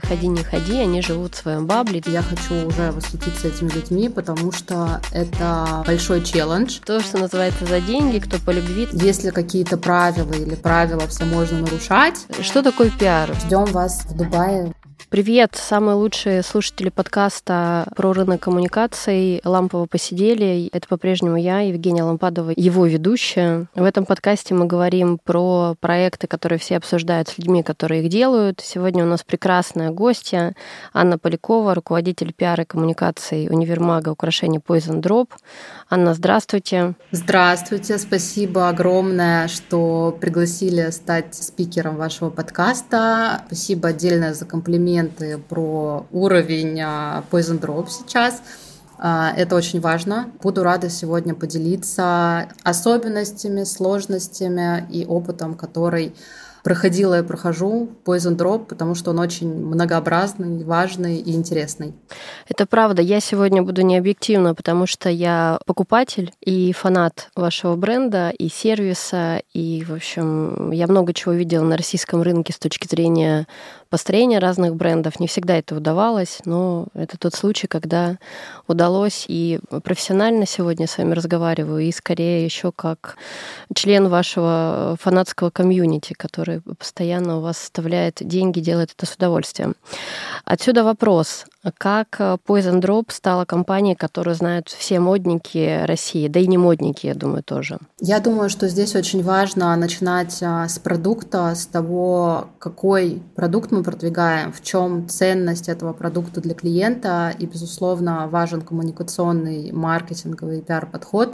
«Ходи, не ходи», они живут в своем бабле. Я хочу уже восхититься этими людьми, потому что это большой челлендж. То, что называется «за деньги», кто по любви. Если какие-то правила или правила все можно нарушать. Что такое пиар? Ждем вас в Дубае. Привет, самые лучшие слушатели подкаста про рынок коммуникаций «Лампово посидели». Это по-прежнему я, Евгения Лампадова, его ведущая. В этом подкасте мы говорим про проекты, которые все обсуждают с людьми, которые их делают. Сегодня у нас прекрасная гостья Анна Полякова, руководитель пиара и коммуникаций универмага украшений Poison Drop. Анна, здравствуйте. Здравствуйте, спасибо огромное, что пригласили стать спикером вашего подкаста. Спасибо отдельно за комплименты про уровень Poison Drop сейчас. Это очень важно. Буду рада сегодня поделиться особенностями, сложностями и опытом, который проходила и прохожу в Poison Drop, потому что он очень многообразный, важный и интересный. Это правда. Я сегодня буду не объективна, потому что я покупатель и фанат вашего бренда и сервиса. И, в общем, я много чего видела на российском рынке с точки зрения построения разных брендов. Не всегда это удавалось, но это тот случай, когда удалось. И профессионально сегодня с вами разговариваю, и скорее еще как член вашего фанатского комьюнити, который постоянно у вас вставляет деньги, делает это с удовольствием. Отсюда вопрос. Как Poison Drop стала компанией, которую знают все модники России, да и не модники, я думаю, тоже? Я думаю, что здесь очень важно начинать с продукта, с того, какой продукт мы продвигаем, в чем ценность этого продукта для клиента, и, безусловно, важен коммуникационный, маркетинговый пиар-подход.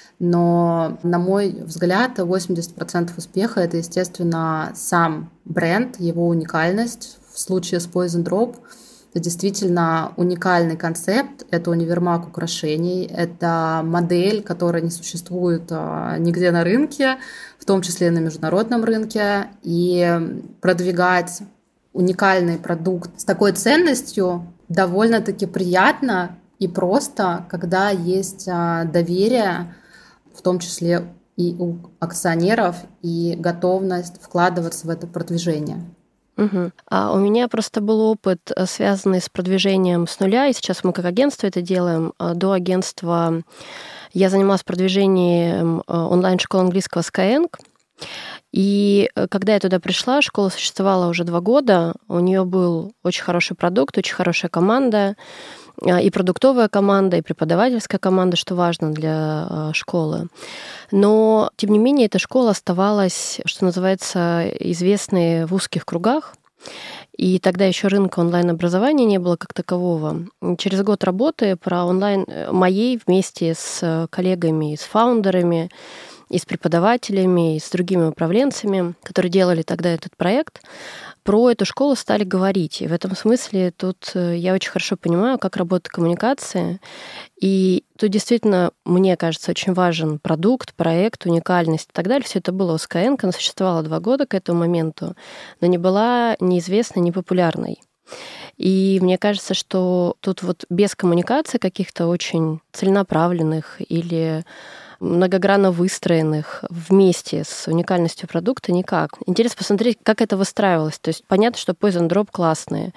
Но, на мой взгляд, 80% успеха — это, естественно, сам бренд, его уникальность. В случае с Poison Drop это действительно уникальный концепт, это универмаг украшений, это модель, которая не существует нигде на рынке, в том числе и на международном рынке, и продвигать уникальный продукт с такой ценностью довольно-таки приятно и просто, когда есть доверие, в том числе и у акционеров, и готовность вкладываться в это продвижение. Угу. У меня просто был опыт, связанный с продвижением с нуля, и сейчас мы как агентство это делаем. До агентства я занималась продвижением онлайн-школы английского Skyeng. И когда я туда пришла, школа существовала уже 2 года, у нее был очень хороший продукт, очень хорошая команда, и продуктовая команда, и преподавательская команда, что важно для школы. Но, тем не менее, эта школа оставалась, что называется, известной в узких кругах. И тогда еще рынка онлайн-образования не было как такового. Через год работы про онлайн моей вместе с коллегами, с фаундерами, и с преподавателями, и с другими управленцами, которые делали тогда этот проект, про эту школу стали говорить. И в этом смысле тут я очень хорошо понимаю, как работает коммуникация. И тут действительно, мне кажется, очень важен продукт, проект, уникальность и так далее. Все это было у Skyeng, она существовала 2 года к этому моменту, но не была ни известной, ни популярной. И мне кажется, что тут вот без коммуникации каких-то очень целенаправленных или многогранно выстроенных вместе с уникальностью продукта никак. Интересно посмотреть, как это выстраивалось. То есть понятно, что Poison Drop классные,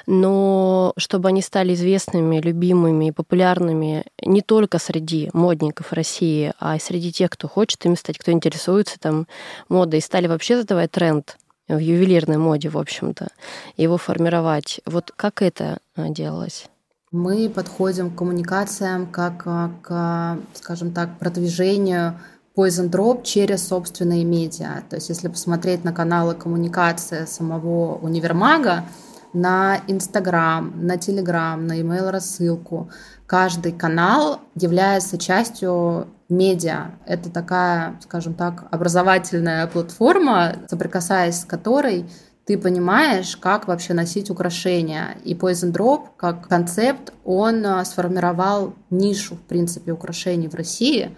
но чтобы они стали известными, любимыми и популярными не только среди модников России, а и среди тех, кто хочет ими стать, кто интересуется там модой, и стали вообще задавать тренд в ювелирной моде, в общем-то, его формировать. Вот как это делалось? Мы подходим к коммуникациям как к, скажем так, продвижению Poison Drop через собственные медиа. То есть если посмотреть на каналы коммуникации самого универмага, на Инстаграм, на Телеграм, на email-рассылку, каждый канал является частью медиа. Это такая, скажем так, образовательная платформа, соприкасаясь с которой ты понимаешь, как вообще носить украшения. И Poison Drop, как концепт, он сформировал нишу, в принципе, украшений в России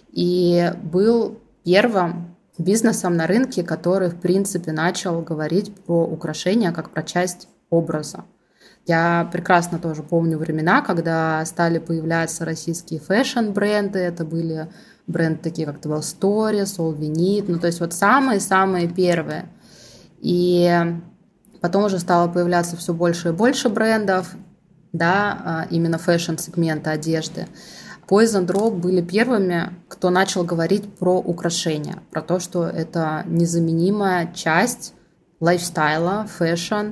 и был первым бизнесом на рынке, который, в принципе, начал говорить про украшения как про часть образа. Я прекрасно тоже помню времена, когда стали появляться российские фэшн-бренды. Это были бренды такие, как Twelve Stories, All We Need. Ну, то есть вот самые-самые первые. И Потом уже стало появляться все больше и больше брендов, да, именно фэшн-сегмента одежды. Poison Drop были первыми, кто начал говорить про украшения, про то, что это незаменимая часть лайфстайла, фэшн.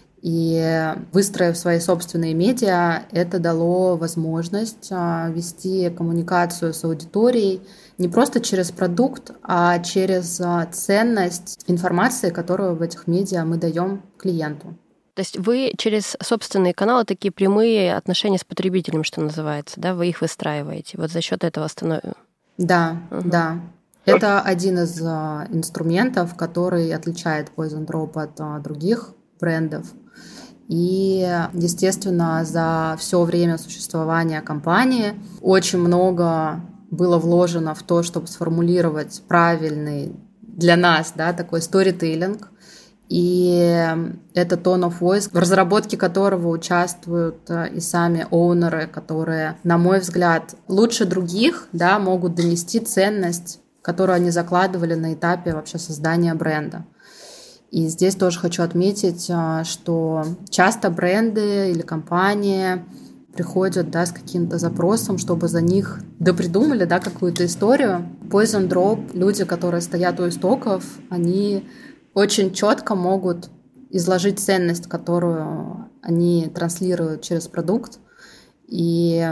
И выстроив свои собственные медиа, это дало возможность вести коммуникацию с аудиторией не просто через продукт, а через ценность информации, которую в этих медиа мы даем клиенту. То есть вы через собственные каналы такие прямые отношения с потребителем, что называется, да, вы их выстраиваете. Вот за счет этого становится. Да, да. Это один из инструментов, который отличает Poison Drop от других брендов. И, естественно, за все время существования компании очень много было вложено в то, чтобы сформулировать правильный для нас, да, такой сторителлинг. И это tone of voice, в разработке которого участвуют и сами оунеры, которые, на мой взгляд, лучше других, да, могут донести ценность, которую они закладывали на этапе вообще создания бренда. И здесь тоже хочу отметить, что часто бренды или компании приходят, да, с каким-то запросом, чтобы за них допридумали, да, какую-то историю. Poison Drop, люди, которые стоят у истоков, они очень четко могут изложить ценность, которую они транслируют через продукт. И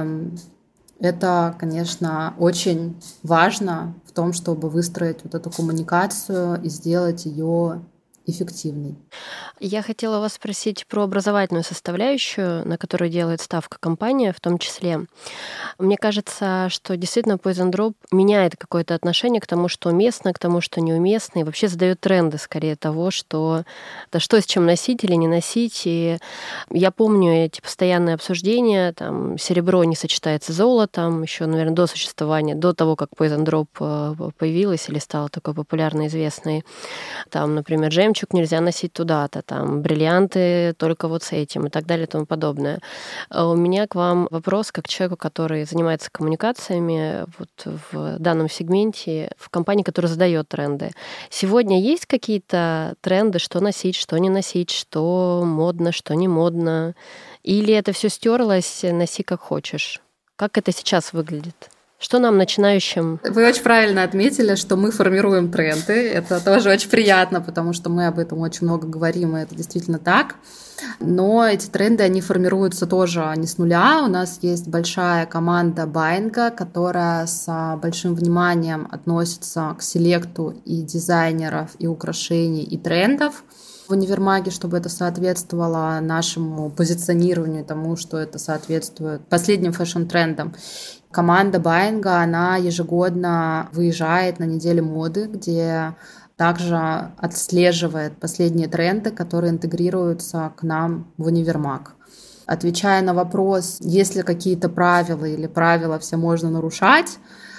это, конечно, очень важно в том, чтобы выстроить вот эту коммуникацию и сделать ее эффективной. Я хотела вас спросить про образовательную составляющую, на которую делает ставка компания в том числе. Мне кажется, что действительно Poison Drop меняет какое-то отношение к тому, что уместно, к тому, что неуместно, и вообще задает тренды скорее того, что с чем носить или не носить. И я помню эти постоянные обсуждения, там, серебро не сочетается с золотом, еще, наверное, до существования, до того, как Poison Drop появилась или стала такой популярной, известной. Там, например, жемчуг нельзя носить туда-то, там, бриллианты только вот с этим и так далее и тому подобное. У меня к вам вопрос как к человеку, который занимается коммуникациями вот в данном сегменте, в компании, которая задает тренды. Сегодня есть какие-то тренды, что носить, что не носить, что модно, что не модно? Или это все стерлось, носи как хочешь? Как это сейчас выглядит? Что нам, начинающим? Вы очень правильно отметили, что мы формируем тренды. Это тоже очень приятно, потому что мы об этом очень много говорим, и это действительно так. Но эти тренды, они формируются тоже не с нуля. У нас есть большая команда баинга, которая с большим вниманием относится к селекту и дизайнеров, и украшений, и трендов в универмаге, чтобы это соответствовало нашему позиционированию, тому, что это соответствует последним фэшн-трендам. Команда баинга, она ежегодно выезжает на неделю моды, где также отслеживает последние тренды, которые интегрируются к нам в универмаг. Отвечая на вопрос, есть ли какие-то правила или правила все можно нарушать,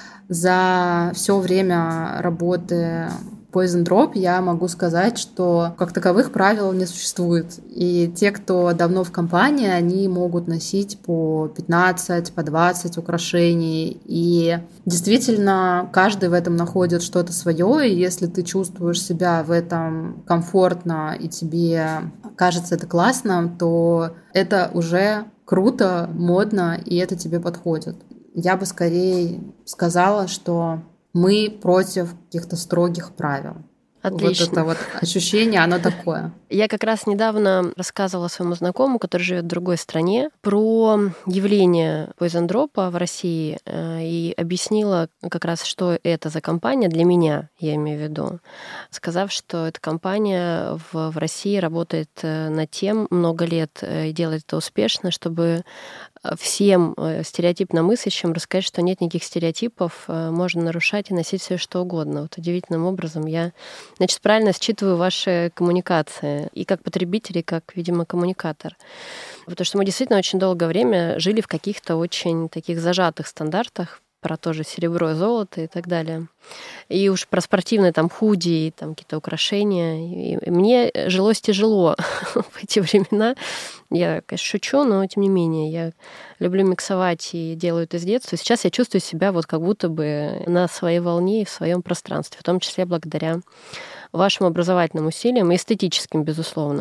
за все время работы Poison Drop я могу сказать, что как таковых правил не существует. И те, кто давно в компании, они могут носить по 15, по 20 украшений. И действительно, каждый в этом находит что-то свое. И если ты чувствуешь себя в этом комфортно и тебе кажется это классно, то это уже круто, модно, и это тебе подходит. Я бы скорее сказала, что мы против каких-то строгих правил. Отлично. Вот это вот ощущение, оно такое. Я как раз недавно рассказывала своему знакомому, который живет в другой стране, про явление Poison Drop в России и объяснила как раз, что это за компания для меня, я имею в виду, сказав, что эта компания в России работает над тем много лет и делает это успешно, чтобы всем стереотипно мыслящим рассказать, что нет никаких стереотипов, можно нарушать и носить все что угодно. Вот удивительным образом я, значит, правильно считываю ваши коммуникации и как потребитель, и как, видимо, коммуникатор. Потому что мы действительно очень долгое время жили в каких-то очень таких зажатых стандартах про то же серебро и золото и так далее. И уж про спортивные там худи, и там какие-то украшения. И мне жилось тяжело в эти времена. Я, конечно, шучу, но тем не менее, я люблю миксовать и делаю это с детства. Сейчас я чувствую себя вот как будто бы на своей волне и в своем пространстве, в том числе благодаря вашим образовательным усилиям и эстетическим, безусловно.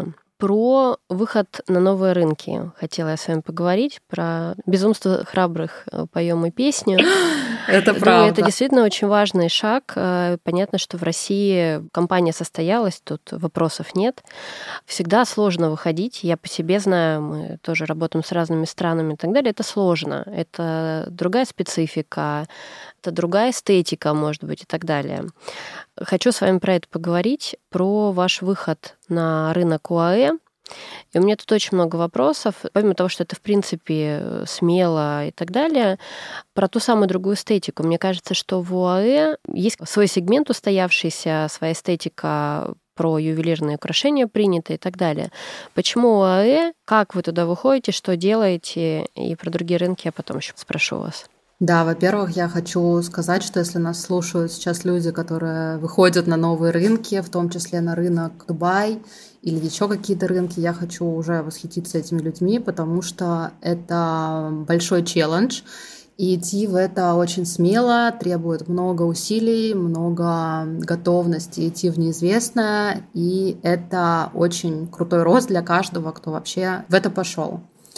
Про выход на новые рынки хотела я с вами поговорить. Про безумство храбрых поем мы песню. Это Думаю, правда. это действительно очень важный шаг. Понятно, что в России компания состоялась, тут вопросов нет. Всегда сложно выходить. Я по себе знаю, мы тоже работаем с разными странами и так далее. Это сложно. Это другая специфика, это другая эстетика, может быть, и так далее. Хочу с вами про это поговорить, про ваш выход на рынок УАЭ. И у меня тут очень много вопросов, помимо того, что это, в принципе, смело и так далее, про ту самую другую эстетику. Мне кажется, что в УАЭ есть свой сегмент устоявшийся, своя эстетика про ювелирные украшения принято и так далее. Почему УАЭ? Как вы туда выходите? Что делаете? И про другие рынки я потом еще спрошу вас. Да, во-первых, я хочу сказать, что если нас слушают сейчас люди, которые выходят на новые рынки, в том числе на рынок Дубай или еще какие-то рынки, я хочу уже восхититься этими людьми, потому что это большой челлендж, и идти в это очень смело, требует много усилий, много готовности идти в неизвестное, и это очень крутой рост для каждого, кто вообще в это пошел.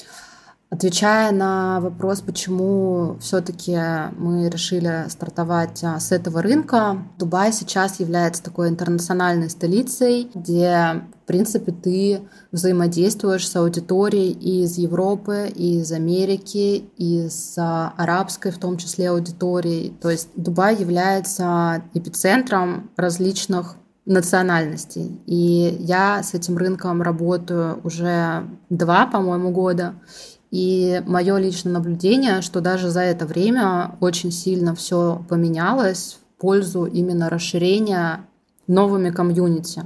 Отвечая на вопрос, почему все-таки мы решили стартовать с этого рынка, Дубай сейчас является такой интернациональной столицей, где, в принципе, ты взаимодействуешь с аудиторией из Европы, из Америки, из арабской, в том числе, аудитории. То есть Дубай является эпицентром различных национальностей. И я с этим рынком работаю уже 2, по-моему, года. И мое личное наблюдение, что даже за это время очень сильно все поменялось в пользу именно расширения новыми комьюнити.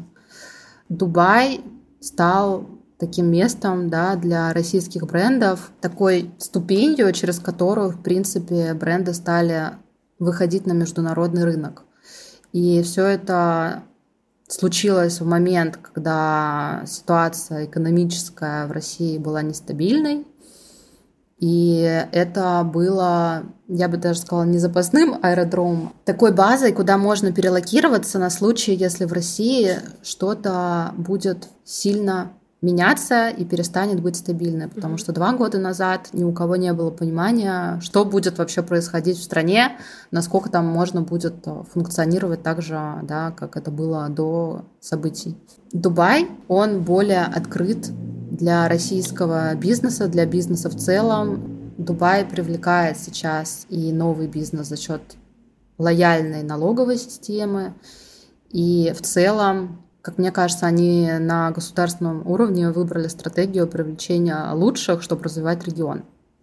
Дубай стал таким местом, да, для российских брендов, такой ступенью, через которую, в принципе, бренды стали выходить на международный рынок. И все это случилось в момент, когда ситуация экономическая в России была нестабильной. И это было, я бы даже сказала, не запасным аэродромом, такой базой, куда можно перелокироваться на случай, если в России что-то будет сильно меняться и перестанет быть стабильной. Потому что 2 года назад ни у кого не было понимания, что будет вообще происходить в стране, насколько там можно будет функционировать так же, да, как это было до событий. Дубай, он более открыт для российского бизнеса, для бизнеса в целом. Дубай привлекает сейчас и новый бизнес за счет лояльной налоговой системы. И в целом, как мне кажется, они на государственном уровне выбрали стратегию привлечения лучших, чтобы развивать регион.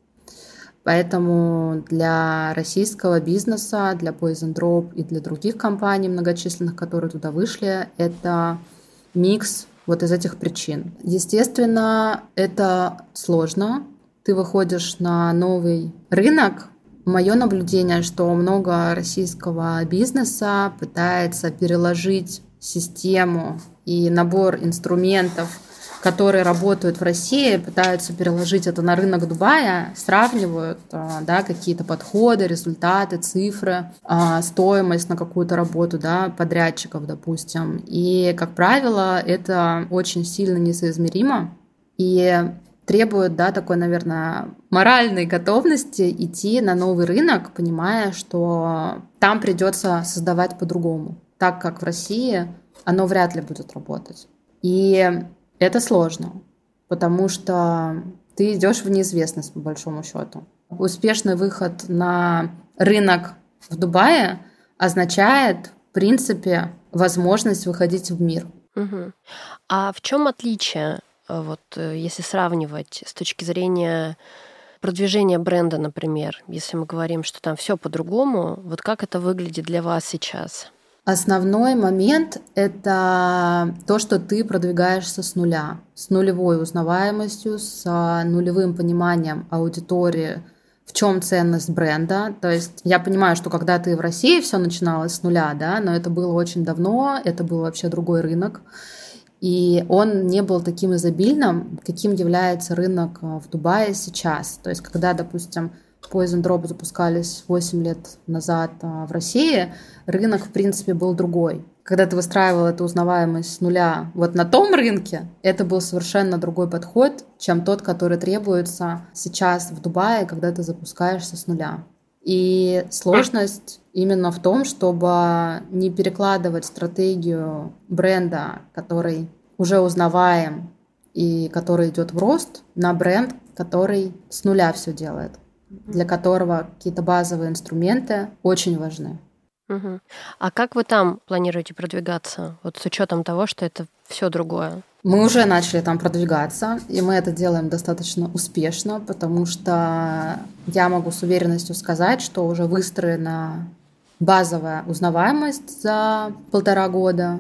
Поэтому для российского бизнеса, для Poison Drop и для других компаний многочисленных, которые туда вышли, это микс вот из этих причин. Естественно, это сложно. Ты выходишь на новый рынок. Мое наблюдение, что много российского бизнеса пытается переложить систему и набор инструментов, которые работают в России, пытаются переложить это на рынок Дубая, сравнивают, да, какие-то подходы, результаты, цифры, стоимость на какую-то работу, да, подрядчиков, допустим. И, как правило, это очень сильно несоизмеримо и требует, да, такой, наверное, моральной готовности идти на новый рынок, понимая, что там придется создавать по-другому, так как в России оно вряд ли будет работать. И это сложно, потому что ты идешь в неизвестность, по большому счету. Успешный выход на рынок в Дубае означает, в принципе, возможность выходить в мир. Угу. А в чем отличие, вот, если сравнивать с точки зрения продвижения бренда, например, если мы говорим, что там все по-другому, вот как это выглядит для вас сейчас? Основной момент — это то, что ты продвигаешься с нуля, с нулевой узнаваемостью, с нулевым пониманием аудитории, в чем ценность бренда. То есть я понимаю, что когда ты в России все начиналось с нуля, да, но это было очень давно, это был вообще другой рынок, и он не был таким изобильным, каким является рынок в Дубае сейчас. То есть когда, допустим, Poison Drop запускались 8 лет назад в России, рынок, в принципе, был другой. когда ты выстраивал эту узнаваемость с нуля вот на том рынке, это был совершенно другой подход, чем тот, который требуется сейчас в Дубае, когда ты запускаешься с нуля. И сложность именно в том, чтобы не перекладывать стратегию бренда, который уже узнаваем и который идет в рост, на бренд, который с нуля все делает, для которого какие-то базовые инструменты очень важны. Угу. А как вы там планируете продвигаться, вот с учетом того, что это все другое? Мы уже начали там продвигаться, и мы это делаем достаточно успешно, потому что я могу с уверенностью сказать, что уже выстроена базовая узнаваемость за 1,5 года,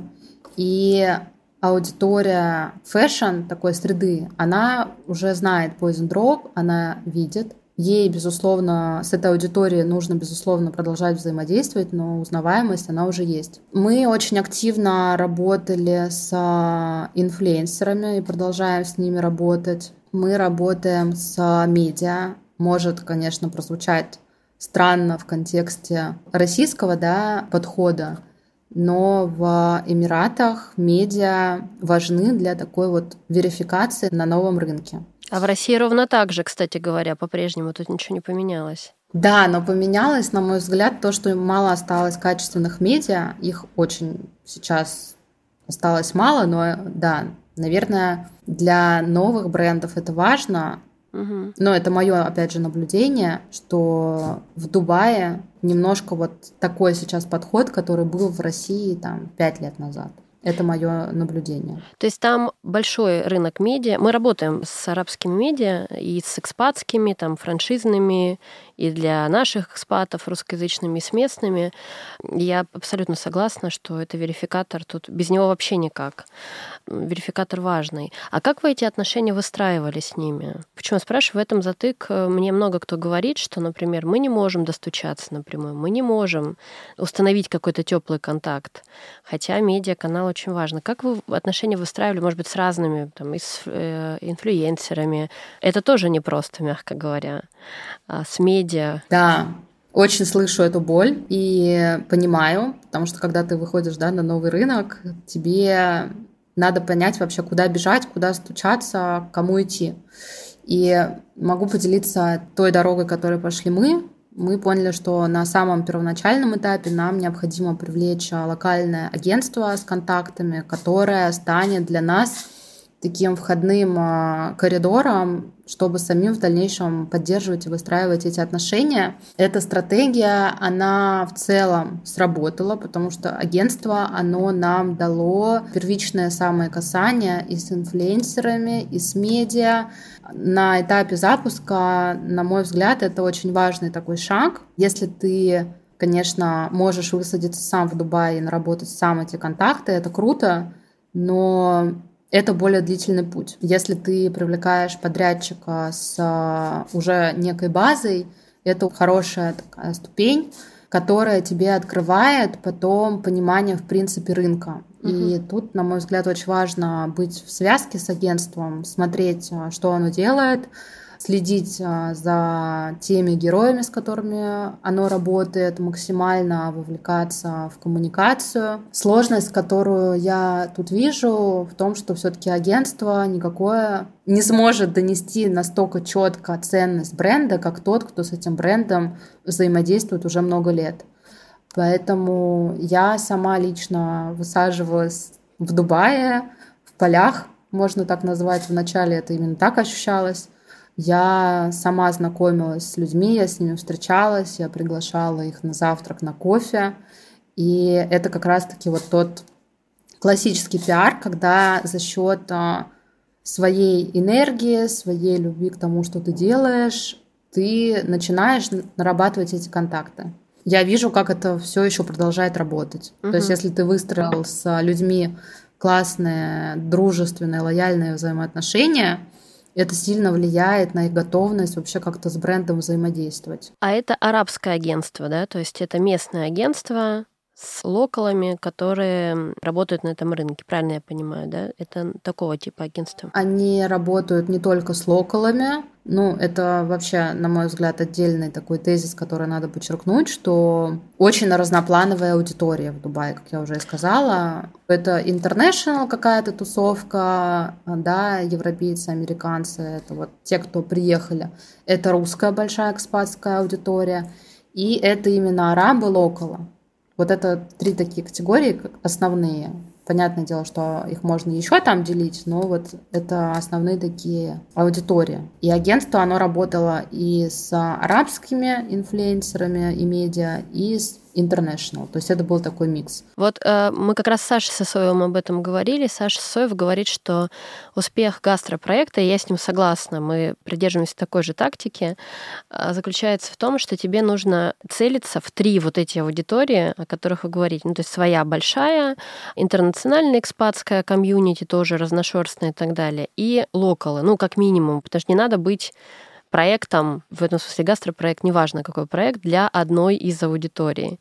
и аудитория фэшн такой среды, она уже знает Poison Drop, она видит. Ей, безусловно, с этой аудиторией нужно, безусловно, продолжать взаимодействовать, но узнаваемость, она уже есть. Мы очень активно работали с инфлюенсерами и продолжаем с ними работать. Мы работаем с медиа. Может, конечно, прозвучать странно в контексте российского, подхода, но в Эмиратах медиа важны для такой вот верификации на новом рынке. А в России ровно так же, кстати говоря, по-прежнему тут ничего не поменялось. Да, но поменялось, на мой взгляд, то, что мало осталось качественных медиа. Их очень сейчас осталось мало, но да, наверное, для новых брендов это важно. Угу. Но это мое, опять же, наблюдение, что в Дубае немножко вот такой сейчас подход, который был в России 5 лет назад. Это мое наблюдение. То есть там большой рынок медиа. Мы работаем с арабскими медиа и с экспатскими, там, франшизными, и для наших экспатов русскоязычными, и с местными. Я абсолютно согласна, что это верификатор тут, без него вообще никак. Верификатор важный. А как вы эти отношения выстраивали с ними? Почему я спрашиваю? В этом затык. Мне много кто говорит, что, например, мы не можем достучаться напрямую, мы не можем установить какой-то теплый контакт, хотя медиаканал очень важно. Как вы отношения выстраивали, может быть, с разными и с инфлюенсерами? Это тоже непросто, мягко говоря. С медиа. Да, очень слышу эту боль и понимаю, потому что когда ты выходишь на новый рынок, тебе надо понять вообще, куда бежать, куда стучаться, к кому идти. И могу поделиться той дорогой, которой пошли мы. Мы поняли, что на самом первоначальном этапе нам необходимо привлечь локальное агентство с контактами, которое станет для нас таким входным коридором, чтобы самим в дальнейшем поддерживать и выстраивать эти отношения. Эта стратегия, она в целом сработала, потому что агентство, оно нам дало первичное самое касание и с инфлюенсерами, и с медиа. На этапе запуска, на мой взгляд, это очень важный такой шаг. Если ты, конечно, можешь высадиться сам в Дубае и наработать сам эти контакты, это круто, но это более длительный путь. Если ты привлекаешь подрядчика с уже некой базой, это хорошая такая ступень, которая тебе открывает потом понимание, в принципе, рынка. И тут, на мой взгляд, очень важно быть в связке с агентством, смотреть, что оно делает, следить за теми героями, с которыми оно работает, максимально вовлекаться в коммуникацию. Сложность, которую я тут вижу, в том, что все-таки агентство никакое не сможет донести настолько четко ценность бренда, как тот, кто с этим брендом взаимодействует уже много лет. Поэтому я сама лично высаживалась в Дубае, в полях, можно так назвать. Вначале это именно так ощущалось. Я сама знакомилась с людьми, я с ними встречалась, я приглашала их на завтрак, на кофе. И это как раз-таки вот тот классический пиар, когда за счет своей энергии, своей любви к тому, что ты делаешь, ты начинаешь нарабатывать эти контакты. Я вижу, как это все еще продолжает работать. То есть, если ты выстроил с людьми классные, дружественные, лояльные взаимоотношения, это сильно влияет на их готовность вообще как-то с брендом взаимодействовать. А это арабское агентство, да? То есть это местное агентство, с локалами, которые работают на этом рынке. Правильно я понимаю, да? Это такого типа агентства? Они работают не только с локалами, ну, это вообще, на мой взгляд, отдельный такой тезис, который надо подчеркнуть, что очень разноплановая аудитория в Дубае, как я уже и сказала. Это international какая-то тусовка, да, европейцы, американцы, это вот те, кто приехали. Это русская большая экспатская аудитория, и это именно арабы локала. Вот это 3 такие категории основные. Понятное дело, что их можно еще там делить, но вот это основные такие аудитории. И агентство, оно работало и с арабскими инфлюенсерами и медиа, и с international. То есть это был такой микс. Вот мы как раз с Сашей Сысоевым об этом говорили. Саша Сысоев говорит, что успех гастропроекта, и я с ним согласна, мы придерживаемся такой же тактики, заключается в том, что тебе нужно целиться в 3 вот эти аудитории, о которых вы говорите. Ну, то есть своя большая, интернациональная экспатская комьюнити, тоже разношерстная и так далее, и локалы, ну, как минимум, потому что не надо быть проектом, в этом смысле гастропроект, неважно какой проект, для одной из аудиторий.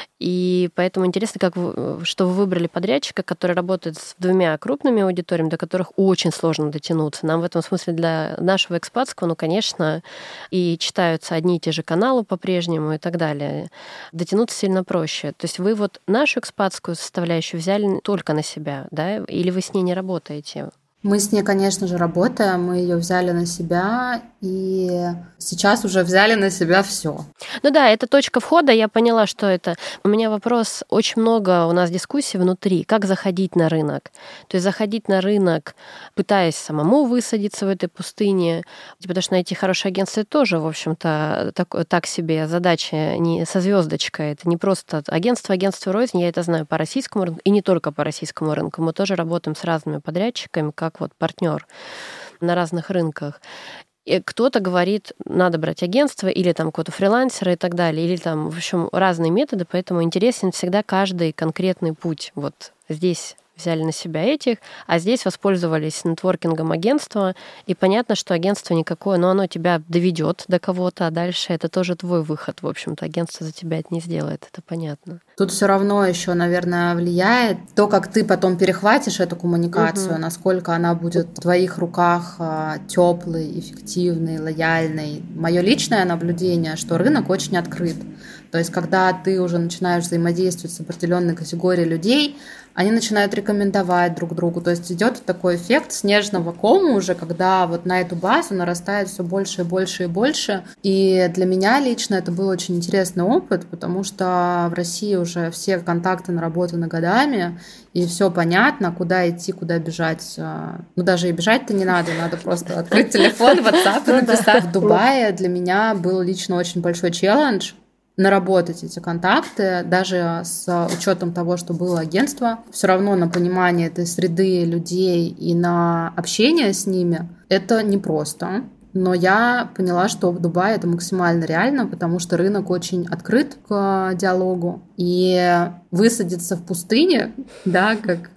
И поэтому интересно, что вы выбрали подрядчика, который работает с 2 крупными аудиториями, до которых очень сложно дотянуться. Нам в этом смысле для нашего экспатского, ну, конечно, и читаются одни и те же каналы по-прежнему и так далее. Дотянуться сильно проще. То есть вы вот нашу экспатскую составляющую взяли только на себя, да? Или вы с ней не работаете? Мы с ней, конечно же, работаем, мы ее взяли на себя, и сейчас уже взяли на себя все. Ну да, это точка входа, я поняла, что это. У меня вопрос, очень много у нас дискуссий внутри, как заходить на рынок. То есть заходить на рынок, пытаясь самому высадиться в этой пустыне, потому что найти хорошее агентство тоже, в общем-то, так себе задача не со звездочкой. Это не просто агентство рознь, я это знаю по российскому рынку, и не только по российскому рынку. Мы тоже работаем с разными подрядчиками, как вот партнер на разных рынках. И кто-то говорит, надо брать агентство или там какого-то фрилансера и так далее, или там, в общем, разные методы, поэтому интересен всегда каждый конкретный путь. Вот здесь взяли на себя этих, а здесь воспользовались нетворкингом агентства, и понятно, что агентство никакое, но оно тебя доведет до кого-то, а дальше это тоже твой выход, в общем-то, агентство за тебя это не сделает, это понятно. Тут все равно еще, наверное, влияет то, как ты потом перехватишь эту коммуникацию, насколько она будет в твоих руках теплой, эффективной, лояльной. Мое личное наблюдение, что рынок очень открыт. То есть, когда ты уже начинаешь взаимодействовать с определенной категорией людей, они начинают рекомендовать друг другу. То есть идет такой эффект снежного кома уже, когда вот на эту базу нарастает все больше и больше и больше. И для меня лично это был очень интересный опыт, потому что в России уже все контакты наработаны годами, и все понятно, куда идти, куда бежать. Ну, даже и бежать-то не надо, надо просто открыть телефон, WhatsApp и написать. В Дубае для меня был лично очень большой челлендж наработать эти контакты, даже с учетом того, что было агентство, все равно на понимание этой среды людей и на общение с ними это непросто. Но я поняла, что в Дубае это максимально реально, потому что рынок очень открыт к диалогу. И высадиться в пустыне, да,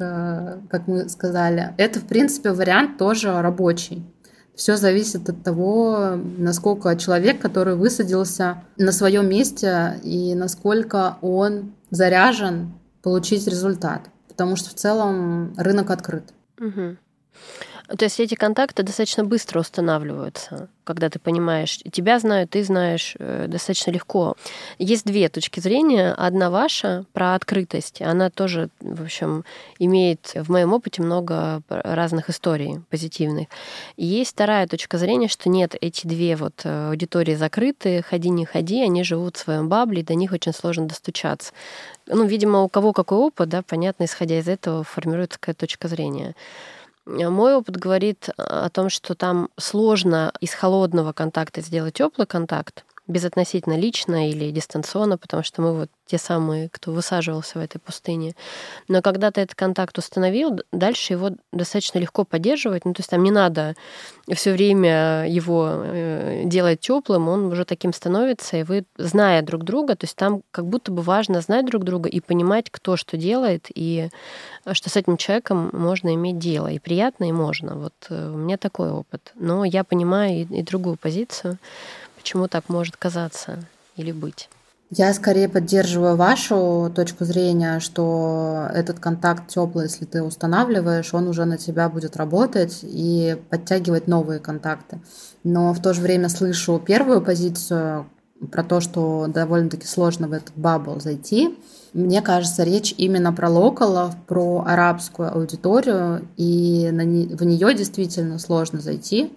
как мы сказали, это, в принципе, вариант тоже рабочий. Все зависит от того, насколько человек, который высадился на своем месте, и насколько он заряжен получить результат. Потому что в целом рынок открыт. Угу. То есть эти контакты достаточно быстро устанавливаются, когда ты понимаешь, тебя знают, ты знаешь, достаточно легко. Есть 2 точки зрения. Одна ваша про открытость. Она тоже, в общем, имеет в моем опыте много разных историй позитивных. И есть вторая точка зрения, что нет, эти 2 вот аудитории закрыты, ходи, не ходи, они живут в своем бабле, и до них очень сложно достучаться. Ну, видимо, у кого какой опыт, да, понятно, исходя из этого формируется какая-то точка зрения. Мой опыт говорит о том, что там сложно из холодного контакта сделать теплый контакт, безотносительно лично или дистанционно, потому что мы вот те самые, кто высаживался в этой пустыне. Но когда ты этот контакт установил, дальше его достаточно легко поддерживать. Ну, то есть там не надо все время его делать теплым, он уже таким становится, и вы, зная друг друга, то есть там как будто бы важно знать друг друга и понимать, кто что делает, и что с этим человеком можно иметь дело. И приятно, и можно. Вот у меня такой опыт. Но я понимаю и другую позицию, почему так может казаться или быть. Я скорее поддерживаю вашу точку зрения, что этот контакт теплый, если ты устанавливаешь, он уже на тебя будет работать и подтягивать новые контакты. Но в то же время слышу первую позицию про то, что довольно-таки сложно в этот бабл зайти. Мне кажется, речь именно про локалов, про арабскую аудиторию, и в нее действительно сложно зайти.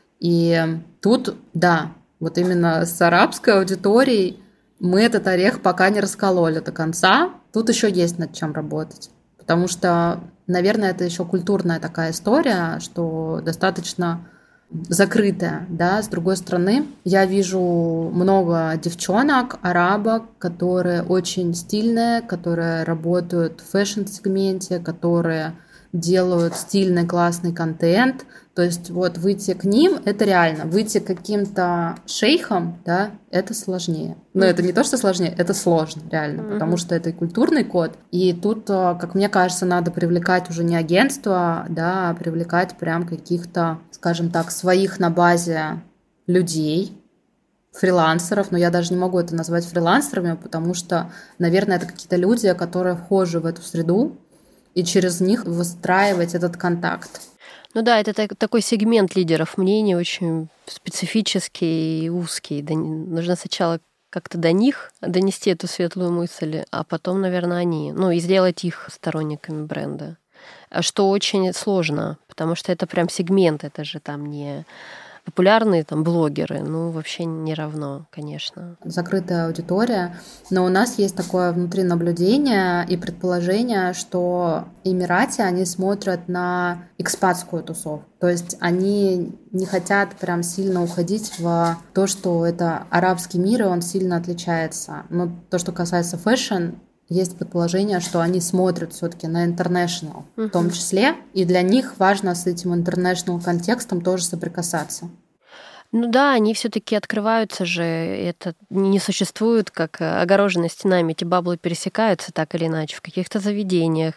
И тут, да, вот именно с арабской аудиторией мы этот орех пока не раскололи до конца. Тут еще есть над чем работать. Потому что, наверное, это еще культурная такая история, что достаточно закрытая, да. С другой стороны, я вижу много девчонок, арабок, которые очень стильные, которые работают в фэшн-сегменте, которые делают стильный, классный контент. То есть вот выйти к ним — это реально. Выйти к каким-то шейхам, да, это сложнее. Но это не то, что сложнее, это сложно, реально, потому что это и культурный код. И тут, как мне кажется, надо привлекать уже не агентство, да, а привлекать прям каких-то, скажем так, своих на базе людей, фрилансеров, но я даже не могу это назвать фрилансерами, потому что, наверное, это какие-то люди, которые вхожи в эту среду, и через них выстраивать этот контакт. Ну да, это такой сегмент лидеров мнений, очень специфический и узкий. Нужно сначала как-то до них донести эту светлую мысль, а потом, наверное, они. Ну и сделать их сторонниками бренда. Что очень сложно, потому что это прям сегмент, это же там не популярные там блогеры, ну, вообще не равно, конечно. Закрытая аудитория. Но у нас есть такое внутри наблюдение и предположение, что эмирати, они смотрят на экспатскую тусовку. То есть они не хотят прям сильно уходить в то, что это арабский мир, и он сильно отличается. Но то, что касается фэшн, есть предположение, что они смотрят все-таки на international в том числе, и для них важно с этим international контекстом тоже соприкасаться. Ну да, они все-таки открываются же, это не существует как огороженные стенами, эти баблы пересекаются так или иначе в каких-то заведениях,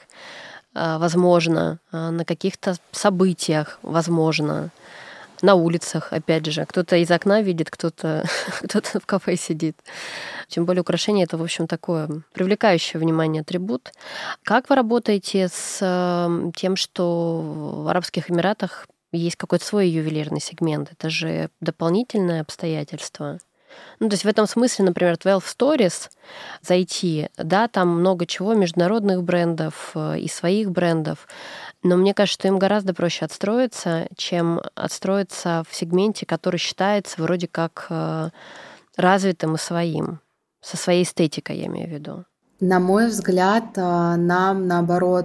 возможно, на каких-то событиях, возможно, на улицах, опять же. Кто-то из окна видит, кто-то в кафе сидит. Тем более украшение — это, в общем, такое привлекающее внимание атрибут. Как вы работаете с тем, что в Арабских Эмиратах есть какой-то свой ювелирный сегмент? Это же дополнительное обстоятельство. Ну, то есть в этом смысле, например, 12 Stories зайти, да, там много чего, международных брендов и своих брендов, но мне кажется, что им гораздо проще отстроиться, чем отстроиться в сегменте, который считается вроде как развитым и своим, со своей эстетикой, я имею в виду. На мой взгляд, нам, наоборот,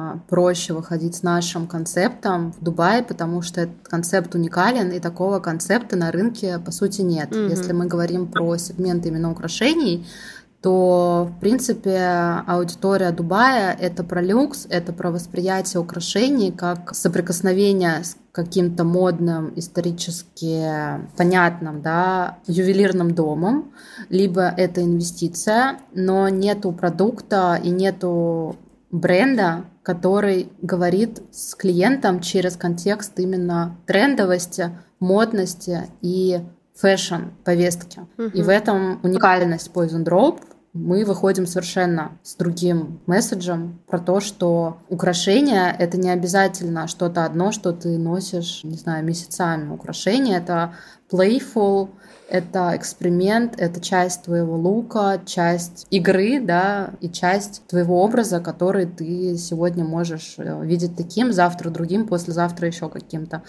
проще выходить с нашим концептом в Дубае, потому что этот концепт уникален, и такого концепта на рынке, по сути, нет. Если мы говорим про сегмент именно украшений, то, в принципе, аудитория Дубая — это про люкс, это про восприятие украшений как соприкосновение с каким-то модным, исторически понятным, да, ювелирным домом, либо это инвестиция, но нету продукта и нету бренда, который говорит с клиентом через контекст именно трендовости, модности и фэшн-повестки. И в этом уникальность Poison Drop. Мы выходим совершенно с другим месседжем про то, что украшения — это не обязательно что-то одно, что ты носишь, не знаю, месяцами. Украшения — это playful, это эксперимент, это часть твоего лука, часть игры, да, и часть твоего образа, который ты сегодня можешь видеть таким, завтра другим, послезавтра еще каким-то.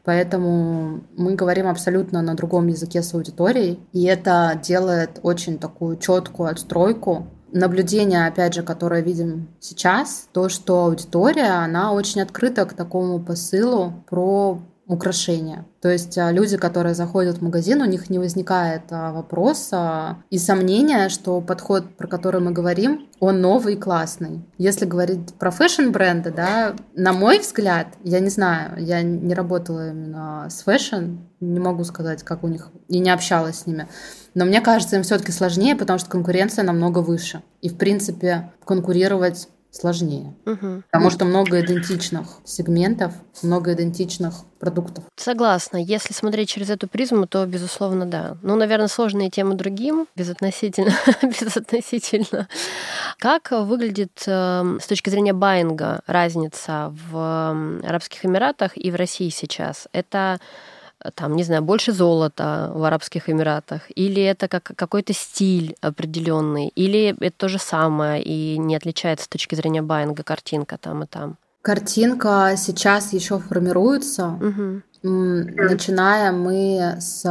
Поэтому мы говорим абсолютно на другом языке с аудиторией, и это делает очень такую четкую отстройку. Наблюдение, опять же, которое видим сейчас, то, что аудитория, она очень открыта к такому посылу про украшения. То есть люди, которые заходят в магазин, у них не возникает вопроса и сомнения, что подход, про который мы говорим, он новый и классный. Если говорить про фэшн-бренды, да, на мой взгляд, я не знаю, я не работала именно с фэшн, не могу сказать, как у них, и не общалась с ними, но мне кажется, им все-таки сложнее, потому что конкуренция намного выше. И, в принципе, конкурировать сложнее. Мгм. Потому что много идентичных сегментов, много идентичных продуктов. Согласна. Если смотреть через эту призму, то, безусловно, да. Ну, наверное, сложные темы другим, безотносительно. Безотносительно. Как выглядит с точки зрения байинга разница в Арабских Эмиратах и в России сейчас? Это там, не знаю, больше золота в Арабских Эмиратах, или это как какой-то стиль определенный, или это то же самое и не отличается с точки зрения байинга картинка там и там? Картинка сейчас еще формируется. Мгм. Начинаем мы с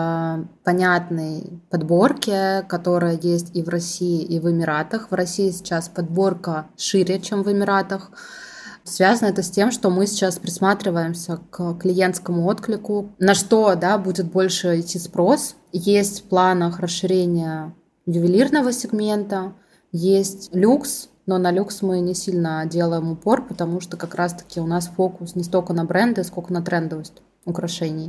понятной подборки, которая есть и в России, и в Эмиратах. В России сейчас подборка шире, чем в Эмиратах. Связано это с тем, что мы сейчас присматриваемся к клиентскому отклику, на что, да, будет больше идти спрос. Есть в планах расширения ювелирного сегмента, есть люкс, но на люкс мы не сильно делаем упор, потому что как раз-таки у нас фокус не столько на бренды, сколько на трендовость украшений.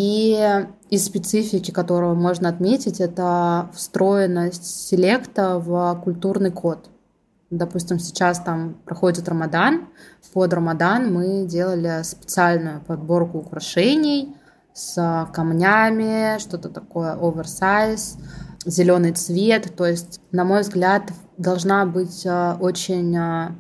И из специфики, которую можно отметить, это встроенность селекта в культурный код. Допустим, сейчас там проходит Рамадан. Под Рамадан мы делали специальную подборку украшений с камнями, что-то такое оверсайз, зеленый цвет. То есть, на мой взгляд, должна быть очень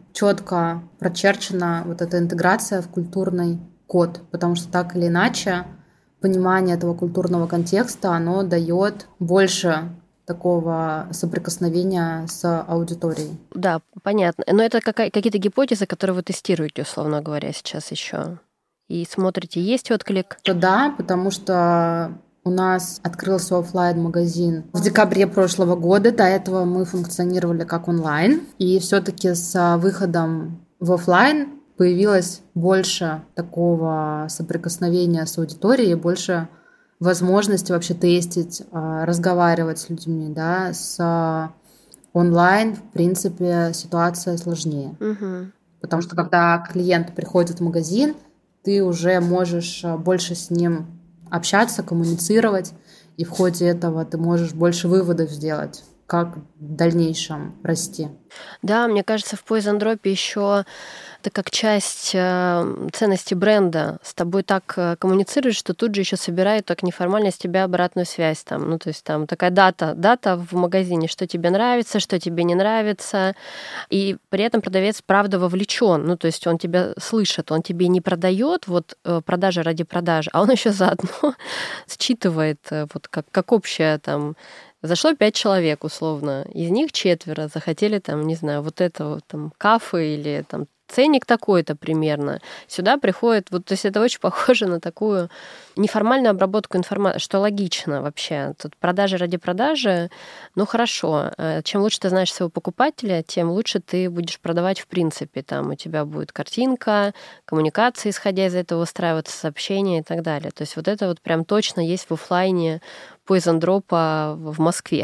четко прочерчена вот эта интеграция в культурный код, потому что так или иначе понимание этого культурного контекста, оно дает больше такого соприкосновения с аудиторией. Да, понятно. Но это какие-то гипотезы, которые вы тестируете, условно говоря, сейчас еще. И смотрите, есть отклик? То да, потому что у нас открылся офлайн-магазин в декабре прошлого года. До этого мы функционировали как онлайн. И все-таки с выходом в офлайн появилось больше такого соприкосновения с аудиторией, больше возможности вообще тестить, разговаривать с людьми, да, с онлайн, в принципе, ситуация сложнее. Угу. Потому что когда клиент приходит в магазин, ты уже можешь больше с ним общаться, коммуницировать, и в ходе этого ты можешь больше выводов сделать, как в дальнейшем расти. Да, мне кажется, в Poison Drop еще это как часть ценности бренда. С тобой так коммуницируешь, что тут же еще собирает так неформально с тебя обратную связь. Там. Ну, то есть там такая дата в магазине, что тебе нравится, что тебе не нравится. И при этом продавец, правда, вовлечен. Ну, то есть он тебя слышит, он тебе не продает вот продажи ради продажи, а он еще заодно считывает вот как общее там. Зашло 5 человек, условно. Из них 4 захотели там, не знаю, вот этого там кафе или там ценник такой-то примерно. Сюда приходит, вот, то есть это очень похоже на такую неформальную обработку информации, что логично вообще. Тут продажи ради продажи, ну хорошо. Чем лучше ты знаешь своего покупателя, тем лучше ты будешь продавать в принципе. Там у тебя будет картинка, коммуникация, исходя из этого, устраиваться сообщения и так далее. То есть вот это вот прям точно есть в офлайне Poison Drop в Москве,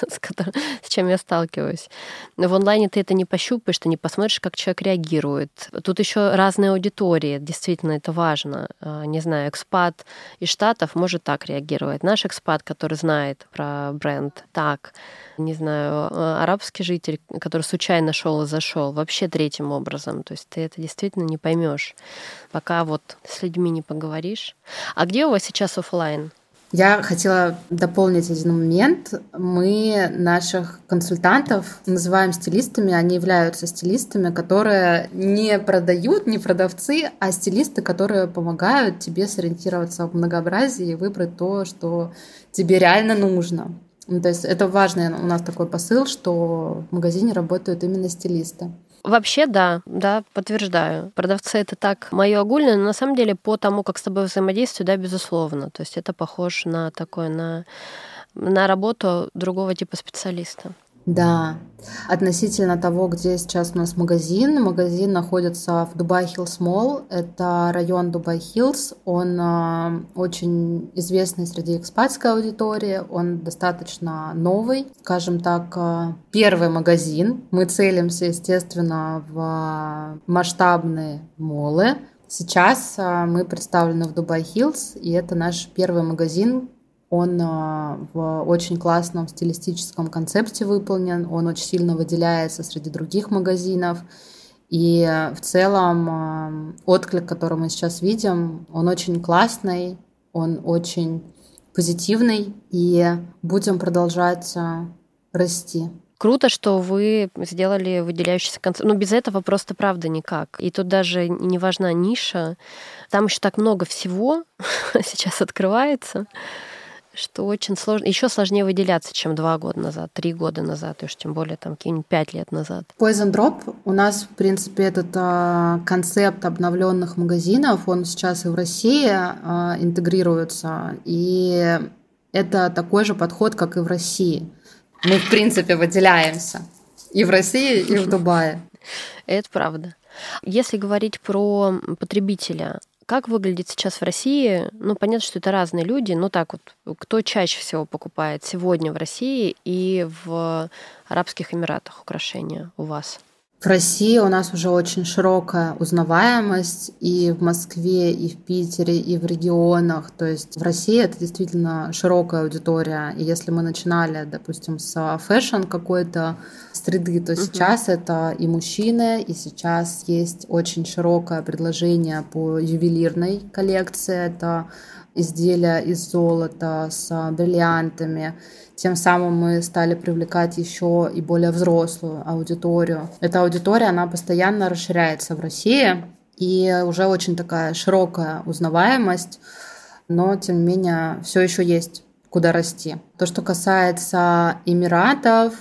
с чем я сталкиваюсь. Но в онлайне ты это не пощупаешь, ты не посмотришь, как человек реагирует. Тут еще разные аудитории, действительно, это важно. Не знаю, экспат из Штатов может так реагировать. Наш экспат, который знает про бренд, так. Не знаю, арабский житель, который случайно шел и зашел, вообще третьим образом. То есть ты это действительно не поймешь, пока вот с людьми не поговоришь. А где у вас сейчас офлайн? Я хотела дополнить один момент. Мы наших консультантов называем стилистами. Они являются стилистами, которые не продают, не продавцы, а стилисты, которые помогают тебе сориентироваться в многообразии и выбрать то, что тебе реально нужно. Ну, то есть это важный у нас такой посыл, что в магазине работают именно стилисты. Вообще, да, подтверждаю. Продавцы — это так моё огульное, но на самом деле по тому, как с тобой взаимодействую, да, безусловно. То есть это похоже на такое, на работу другого типа специалиста. Да. Относительно того, где сейчас у нас магазин находится в Dubai Hills Mall. Это район Dubai Hills. Он очень известный среди экспатской аудитории. Он достаточно новый, скажем так, первый магазин. Мы целимся, естественно, в масштабные моллы. Сейчас мы представлены в Dubai Hills, и это наш первый магазин, Он в очень классном стилистическом концепте выполнен, он очень сильно выделяется среди других магазинов. И в целом отклик, который мы сейчас видим, он очень классный, он очень позитивный, и будем продолжать расти. Круто, что вы сделали выделяющийся концепт. Но без этого просто правда никак. И тут даже не важна ниша. Там еще так много всего сейчас открывается, что очень сложно. Еще сложнее выделяться, чем 2 года назад, 3 года назад, и уж тем более там какие-нибудь 5 лет назад. Poison Drop у нас, в принципе, этот концепт обновленных магазинов, он сейчас и в России интегрируется, и это такой же подход, как и в России. Мы, в принципе, выделяемся и в России, и в Дубае. Это правда. Если говорить про потребителя, как выглядит сейчас в России? Ну, понятно, что это разные люди, но так вот, кто чаще всего покупает сегодня в России и в Арабских Эмиратах украшения у вас? В России у нас уже очень широкая узнаваемость и в Москве, и в Питере, и в регионах. То есть в России это действительно широкая аудитория. И если мы начинали, допустим, с фэшн какой-то среды, то сейчас это и мужчины, и сейчас есть очень широкое предложение по ювелирной коллекции. Это изделия из золота с бриллиантами. Тем самым мы стали привлекать еще и более взрослую аудиторию. Эта аудитория, она постоянно расширяется в России, и уже очень такая широкая узнаваемость, но, тем не менее, все еще есть куда расти. То, что касается Эмиратов,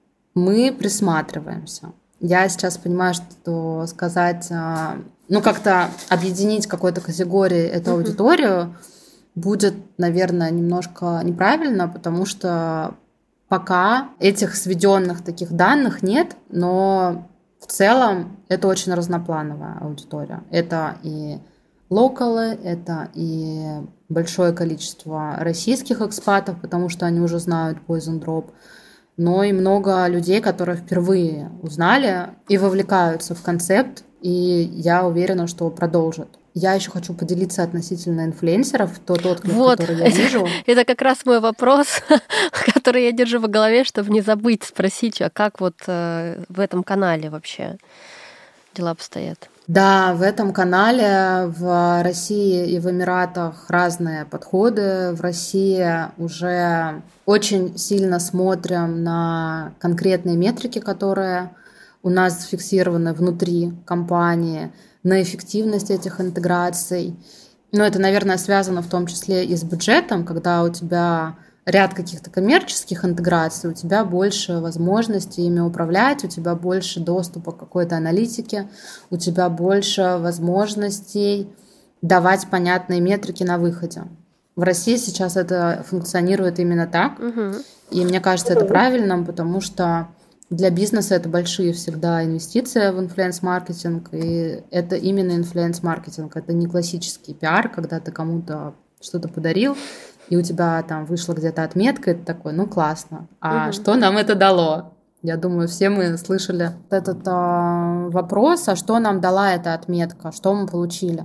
мы присматриваемся. Я сейчас понимаю, что сказать, как-то объединить какой-то категории эту аудиторию будет, наверное, немножко неправильно, потому что пока этих сведенных таких данных нет, но в целом это очень разноплановая аудитория. Это и локалы, это и большое количество российских экспатов, потому что они уже знают Poison Drop, но и много людей, которые впервые узнали и вовлекаются в концепт, и я уверена, что продолжат. Я еще хочу поделиться относительно инфлюенсеров, тот отклик, который я вижу. Это как раз мой вопрос, который я держу в голове, чтобы не забыть спросить, а как вот в этом канале вообще дела обстоят? Да, в этом канале в России и в Эмиратах разные подходы. В России уже очень сильно смотрим на конкретные метрики, которые у нас зафиксированы внутри компании, на эффективность этих интеграций. Но это, наверное, связано в том числе и с бюджетом, когда у тебя ряд каких-то коммерческих интеграций, у тебя больше возможностей ими управлять, у тебя больше доступа к какой-то аналитике, у тебя больше возможностей давать понятные метрики на выходе. В России сейчас это функционирует именно так, и мне кажется, это правильно, потому что для бизнеса это большие всегда инвестиции в инфлюенс-маркетинг, и это именно инфлюенс-маркетинг, это не классический пиар, когда ты кому-то что-то подарил, и у тебя там вышла где-то отметка, и ты такой, ну классно, а что нам это дало? Я думаю, все мы слышали этот вопрос, а что нам дала эта отметка, что мы получили?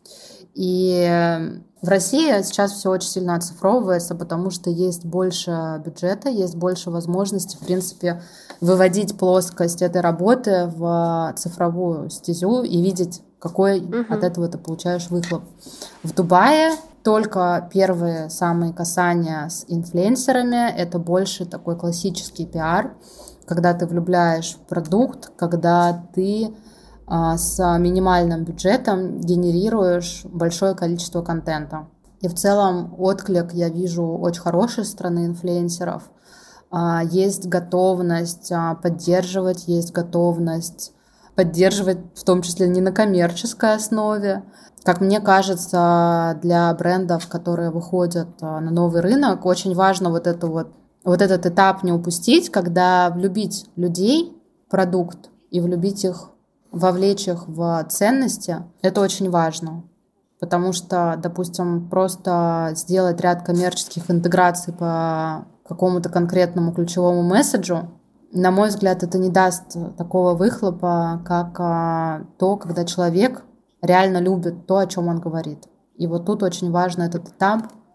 И в России сейчас все очень сильно оцифровывается, потому что есть больше бюджета, есть больше возможностей, в принципе, выводить плоскость этой работы в цифровую стезю и видеть, какой от этого ты получаешь выхлоп. В Дубае только первые самые касания с инфлюенсерами, это больше такой классический пиар, когда ты влюбляешь в продукт, когда ты с минимальным бюджетом генерируешь большое количество контента. И в целом отклик я вижу очень хороший со стороны инфлюенсеров. Есть готовность поддерживать, есть готовность поддерживать в том числе не на коммерческой основе. Как мне кажется, для брендов, которые выходят на новый рынок, очень важно вот этот этап не упустить, когда влюбить людей в продукт и влюбить их, вовлечь их в ценности, это очень важно. Потому что, допустим, просто сделать ряд коммерческих интеграций по какому-то конкретному ключевому месседжу, на мой взгляд, это не даст такого выхлопа, как то, когда человек реально любит то, о чем он говорит. И вот тут очень важно этот этап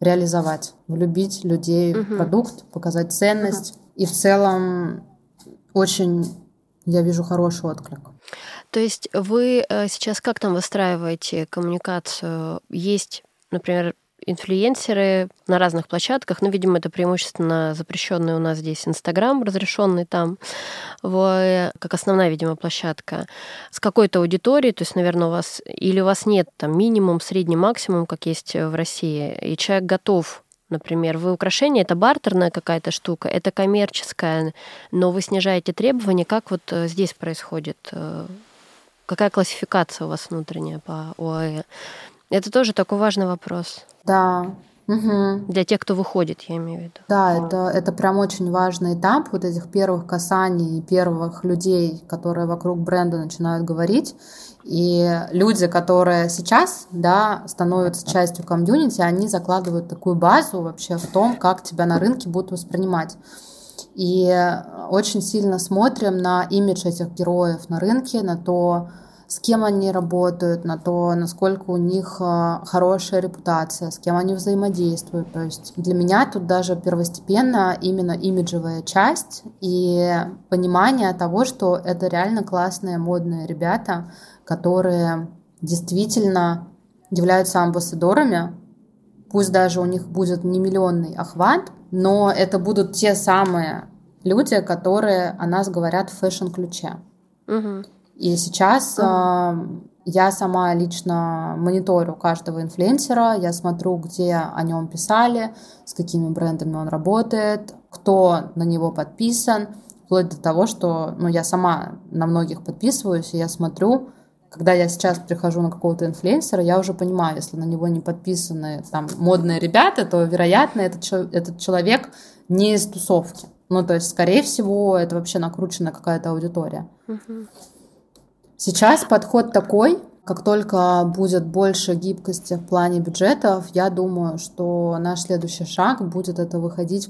реализовать, влюбить людей в продукт, показать ценность. И в целом очень, я вижу, хороший отклик. То есть вы сейчас как там выстраиваете коммуникацию? Есть, например, инфлюенсеры на разных площадках, ну, видимо, это преимущественно запрещенный у нас здесь Инстаграм, разрешенный там, как основная, видимо, площадка, с какой-то аудиторией, то есть, наверное, у вас нет там минимум, средний, максимум, как есть в России, и человек готов, например, вы украшение, это бартерная какая-то штука, это коммерческая, но вы снижаете требования, как вот здесь происходит? Какая классификация у вас внутренняя по ОАЭ? Это тоже такой важный вопрос. Да. Для тех, кто выходит, я имею в виду. Да, это прям очень важный этап вот этих первых касаний, первых людей, которые вокруг бренда начинают говорить. И люди, которые сейчас, да, становятся частью комьюнити, они закладывают такую базу вообще в том, как тебя на рынке будут воспринимать. И очень сильно смотрим на имидж этих героев на рынке, на то, с кем они работают, на то, насколько у них хорошая репутация, с кем они взаимодействуют. То есть для меня тут даже первостепенно именно имиджевая часть и понимание того, что это реально классные, модные ребята, которые действительно являются амбассадорами. Пусть даже у них будет не миллионный охват, но это будут те самые люди, которые о нас говорят в фэшн-ключе. И сейчас я сама лично мониторю каждого инфлюенсера, я смотрю, где о нем писали, с какими брендами он работает, кто на него подписан, вплоть до того, что я сама на многих подписываюсь, и я смотрю, когда я сейчас прихожу на какого-то инфлюенсера, я уже понимаю, если на него не подписаны там модные ребята, то, вероятно, этот человек не из тусовки. То есть, скорее всего, это вообще накрученная какая-то аудитория. Сейчас подход такой, как только будет больше гибкости в плане бюджетов, я думаю, что наш следующий шаг будет это выходить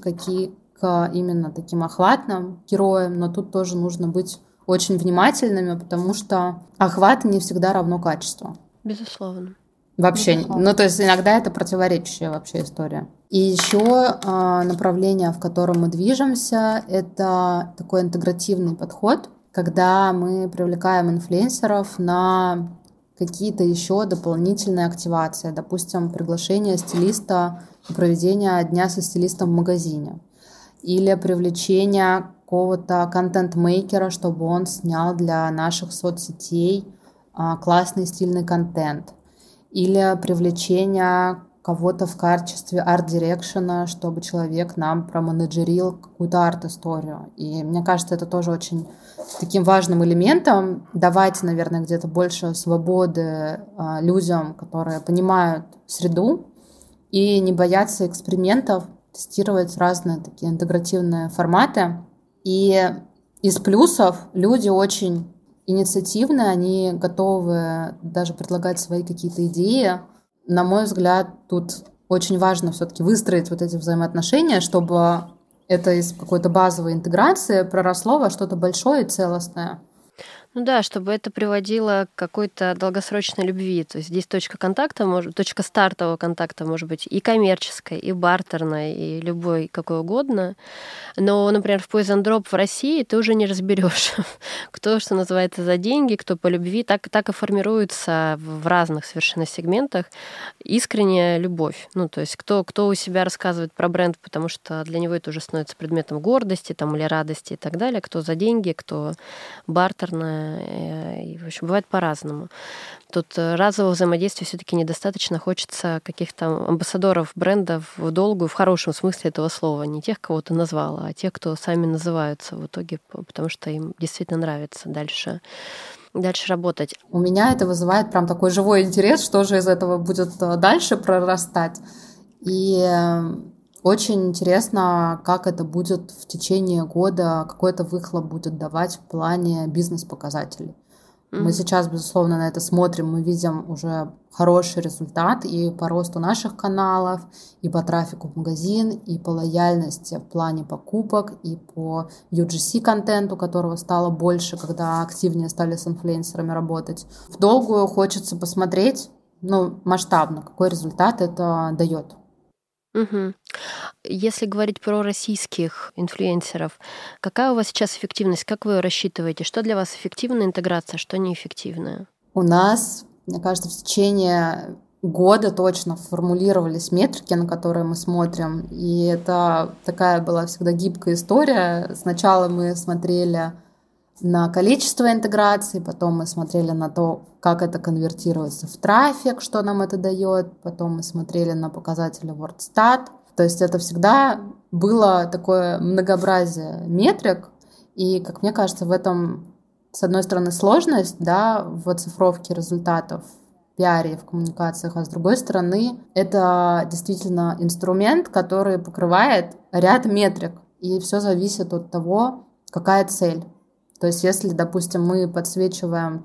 к именно таким охватным героям, но тут тоже нужно быть очень внимательными, потому что охват не всегда равно качеству. Безусловно. Вообще, то есть иногда это противоречащая вообще история. И еще направление, в котором мы движемся, это такой интегративный подход, когда мы привлекаем инфлюенсеров на какие-то еще дополнительные активации, допустим, приглашение стилиста и проведение дня со стилистом в магазине, или привлечение какого-то контент-мейкера, чтобы он снял для наших соцсетей классный стильный контент, или привлечение кого-то в качестве арт-дирекшена, чтобы человек нам променеджерил какую-то арт-историю. И мне кажется, это тоже очень таким важным элементом, давать, наверное, где-то больше свободы людям, которые понимают среду и не боятся экспериментов, тестировать разные такие интегративные форматы. И из плюсов люди очень инициативные, они готовы даже предлагать свои какие-то идеи. На мой взгляд, тут очень важно все-таки выстроить вот эти взаимоотношения, чтобы это из какой-то базовой интеграции проросло во что-то большое и целостное. Чтобы это приводило к какой-то долгосрочной любви. То есть здесь точка стартового контакта может быть и коммерческая, и бартерная, и любой какой угодно. Но, например, в Poison Drop в России ты уже не разберешь, кто, что называется, за деньги, кто по любви. Так и формируется в разных совершенно сегментах искренняя любовь. То есть кто у себя рассказывает про бренд, потому что для него это уже становится предметом гордости или радости и так далее. Кто за деньги, кто бартерная. И, в общем, бывает по-разному. Тут разового взаимодействия все-таки недостаточно. Хочется каких-то амбассадоров брендов в долгую, в хорошем смысле этого слова. Не тех, кого ты назвала, а тех, кто сами называются в итоге, потому что им действительно нравится дальше работать. У меня это вызывает прям такой живой интерес, что же из этого будет дальше прорастать. И очень интересно, как это будет в течение года, какой это выхлоп будет давать в плане бизнес-показателей. Мы сейчас, безусловно, на это смотрим, мы видим уже хороший результат и по росту наших каналов, и по трафику в магазин, и по лояльности в плане покупок, и по UGC-контенту, которого стало больше, когда активнее стали с инфлюенсерами работать. В долгую хочется посмотреть, масштабно, какой результат это дает. Мгм. Если говорить про российских инфлюенсеров, какая у вас сейчас эффективность? Как вы ее рассчитываете? Что для вас эффективная интеграция, что неэффективная? У нас, мне кажется, в течение года точно формулировались метрики, на которые мы смотрим. И это такая была всегда гибкая история. Сначала мы смотрели на количество интеграций, потом мы смотрели на то, как это конвертируется в трафик, что нам это дает, потом мы смотрели на показатели WordStat. То есть это всегда было такое многообразие метрик, и, как мне кажется, в этом, с одной стороны, сложность, да, в оцифровке результатов, в пиаре, в коммуникациях, а с другой стороны, это действительно инструмент, который покрывает ряд метрик, и все зависит от того, какая цель. То есть если, допустим, мы подсвечиваем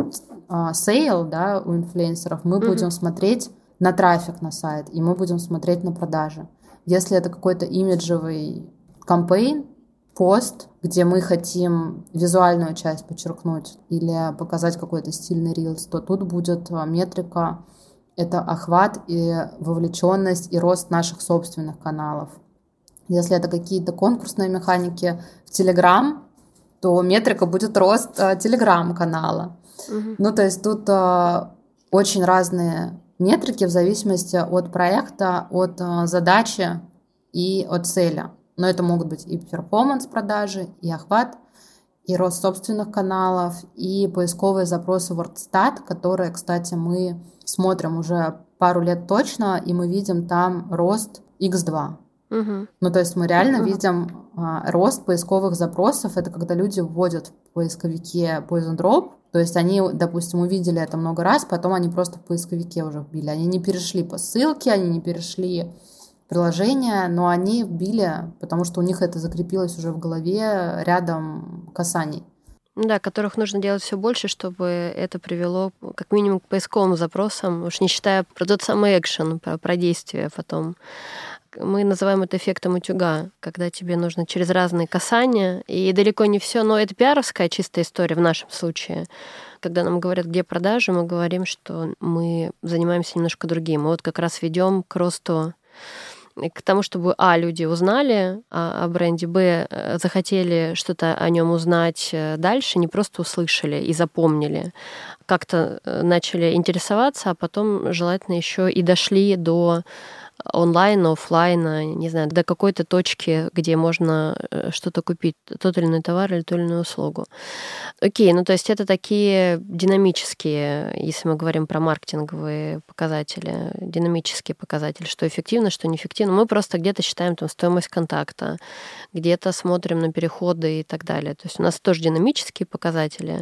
сейл, да, у инфлюенсеров, мы будем смотреть на трафик на сайт, и мы будем смотреть на продажи. Если это какой-то имиджевый кампейн, пост, где мы хотим визуальную часть подчеркнуть или показать какой-то стильный рилс, то тут будет метрика, это охват и вовлеченность и рост наших собственных каналов. Если это какие-то конкурсные механики в Telegram, то метрика будет рост Telegram-канала. Ну, то есть тут очень разные метрики в зависимости от проекта, от задачи и от цели. Но это могут быть и перформанс-продажи, и охват, и рост собственных каналов, и поисковые запросы WordStat, которые, кстати, мы смотрим уже пару лет точно, и мы видим там рост x2. Ну, то есть мы реально видим рост поисковых запросов. Это когда люди вводят в поисковике Poison Drop. То есть они, допустим, увидели это много раз, потом они просто в поисковике уже вбили. Они не перешли по ссылке, они не перешли в приложение, но они вбили, потому что у них это закрепилось уже в голове рядом касаний. Да, которых нужно делать все больше, чтобы это привело как минимум к поисковым запросам, уж не считая про тот самый экшен, про действие потом. Мы называем это эффектом утюга, когда тебе нужно через разные касания, и далеко не все, но это пиаровская чистая история в нашем случае. Когда нам говорят, где продажи, мы говорим, что мы занимаемся немножко другим. Мы вот как раз ведем к росту, к тому, чтобы, люди узнали о бренде, захотели что-то о нем узнать дальше, не просто услышали и запомнили, как-то начали интересоваться, а потом желательно еще и дошли до онлайна, офлайна, не знаю, до какой-то точки, где можно что-то купить, тот или иной товар или ту или иную услугу. Окей, ну то есть это такие динамические, если мы говорим про маркетинговые показатели, динамические показатели, что эффективно, что неэффективно. Мы просто где-то считаем там стоимость контакта, где-то смотрим на переходы и так далее. То есть у нас тоже динамические показатели,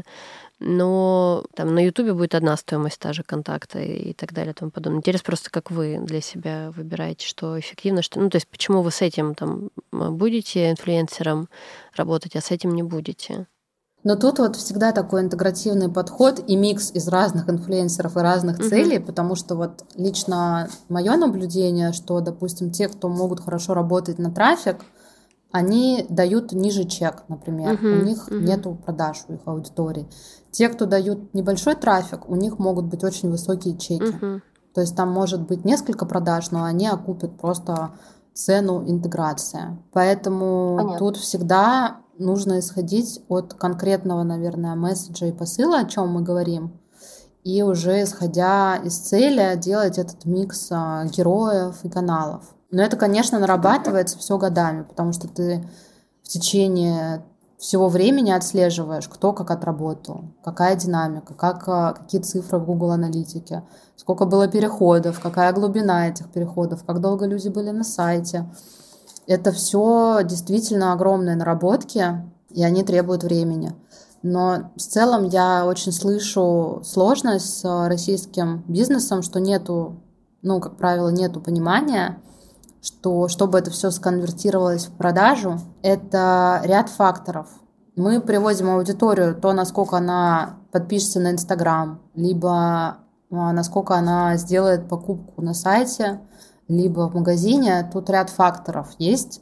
но там на Ютубе будет одна стоимость та же контакта и так далее и тому подобное. Интересно просто, как вы для себя выбираете, что эффективно, что... Ну, то есть почему вы с этим там будете инфлюенсером работать, а с этим не будете? Но тут вот всегда такой интегративный подход и микс из разных инфлюенсеров и разных целей, потому что вот лично мое наблюдение, что, допустим, те, кто могут хорошо работать на трафик, они дают ниже чек, например. У них нету продаж у их аудитории. Те, кто дают небольшой трафик, у них могут быть очень высокие чеки. То есть там может быть несколько продаж, но они окупят просто цену интеграции. Поэтому тут всегда нужно исходить от конкретного, наверное, месседжа и посыла, о чем мы говорим, и уже исходя из цели делать этот микс героев и каналов. Но это, конечно, нарабатывается все годами, потому что ты в течение всего времени отслеживаешь, кто как отработал, какая динамика, какие цифры в Google аналитике, сколько было переходов, какая глубина этих переходов, как долго люди были на сайте. Это все действительно огромные наработки, и они требуют времени. Но в целом я очень слышу сложность с российским бизнесом, что нету, как правило, нету понимания, что чтобы это все сконвертировалось в продажу, это ряд факторов. Мы приводим аудиторию, то, насколько она подпишется на Инстаграм, либо насколько она сделает покупку на сайте, либо в магазине. Тут ряд факторов есть,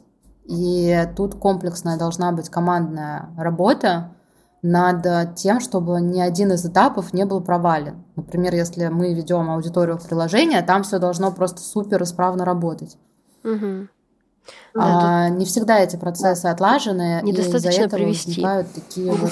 и тут комплексная должна быть командная работа над тем, чтобы ни один из этапов не был провален. Например, если мы ведем аудиторию в приложение, там все должно просто супер исправно работать. Мгм. Не всегда эти процессы отлажены, и из-за Недостаточно этого привести. возникают такие вот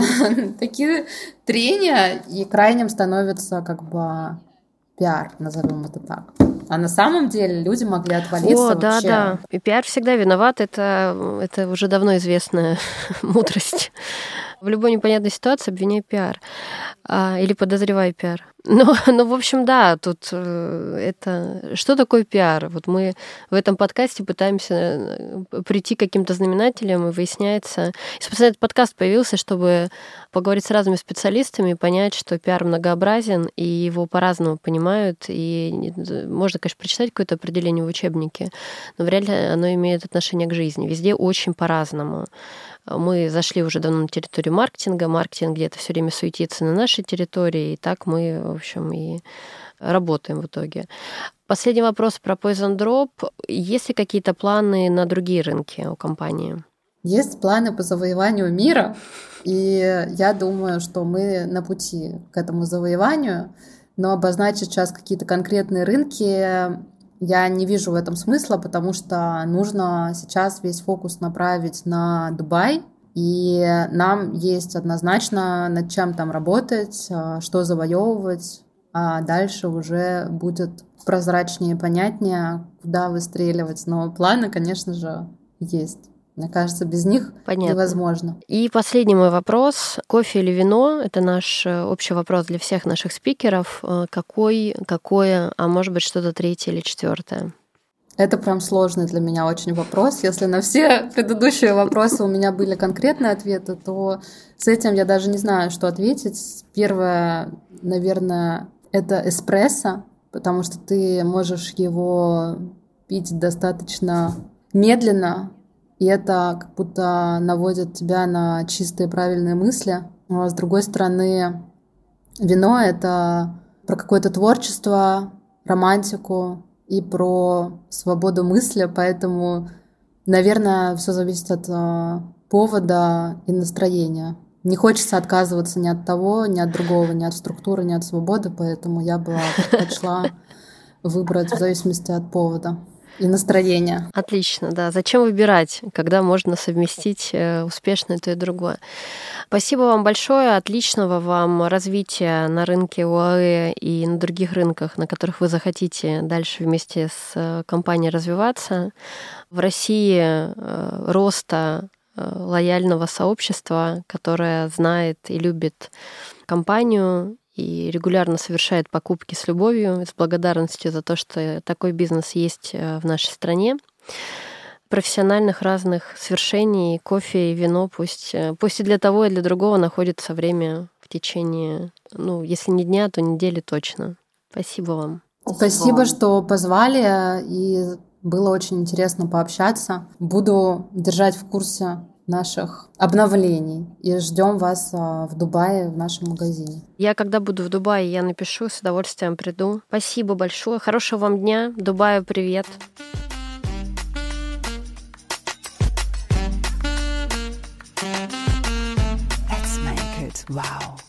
такие трения, и крайним становится как бы пиар, назовем это так. А на самом деле люди могли отвалиться вообще. Да. И пиар всегда виноват, это уже давно известная мудрость. В любой непонятной ситуации обвиняй пиар или подозревай пиар. В общем, да, тут это... Что такое пиар? Вот мы в этом подкасте пытаемся прийти к каким-то знаменателям, и выясняется... И, собственно, этот подкаст появился, чтобы поговорить с разными специалистами и понять, что пиар многообразен, и его по-разному понимают. И можно, конечно, прочитать какое-то определение в учебнике, но вряд ли оно имеет отношение к жизни. Везде очень по-разному. Мы зашли уже давно на территорию маркетинга. Маркетинг где-то все время суетится на нашей территории, и так мы, в общем, и работаем в итоге. Последний вопрос про Poison Drop. Есть ли какие-то планы на другие рынки у компании? Есть планы по завоеванию мира, и я думаю, что мы на пути к этому завоеванию, но обозначить сейчас какие-то конкретные рынки я не вижу в этом смысла, потому что нужно сейчас весь фокус направить на Дубай, и нам есть однозначно над чем там работать, что завоевывать, а дальше уже будет прозрачнее, понятнее, куда выстреливать. Но планы, конечно же, есть. Мне кажется, без них невозможно. И последний мой вопрос. Кофе или вино? Это наш общий вопрос для всех наших спикеров. Какое, а может быть, что-то третье или четвертое? Это прям сложный для меня очень вопрос. Если на все предыдущие вопросы у меня были конкретные ответы, то с этим я даже не знаю, что ответить. Первое, наверное, это эспрессо, потому что ты можешь его пить достаточно медленно, и это как будто наводит тебя на чистые правильные мысли. А с другой стороны, вино — это про какое-то творчество, романтику и про свободу мысли, поэтому, наверное, все зависит от повода и настроения. Не хочется отказываться ни от того, ни от другого, ни от структуры, ни от свободы, поэтому я бы предпочла выбрать в зависимости от повода и настроения. Отлично, да. Зачем выбирать, когда можно совместить успешно и то, и другое? Спасибо вам большое, отличного вам развития на рынке ОАЭ и на других рынках, на которых вы захотите дальше вместе с компанией развиваться. В России роста лояльного сообщества, которое знает и любит компанию и регулярно совершает покупки с любовью, с благодарностью за то, что такой бизнес есть в нашей стране. Профессиональных разных свершений, кофе и вино, пусть и для того, и для другого находится время в течение, если не дня, то недели точно. Спасибо вам. Спасибо, что позвали, и было очень интересно пообщаться. Буду держать в курсе наших обновлений. И ждем вас в Дубае, в нашем магазине. Я, когда буду в Дубае, я напишу, с удовольствием приду. Спасибо большое. Хорошего вам дня. Дубаю привет. Let's make it wow.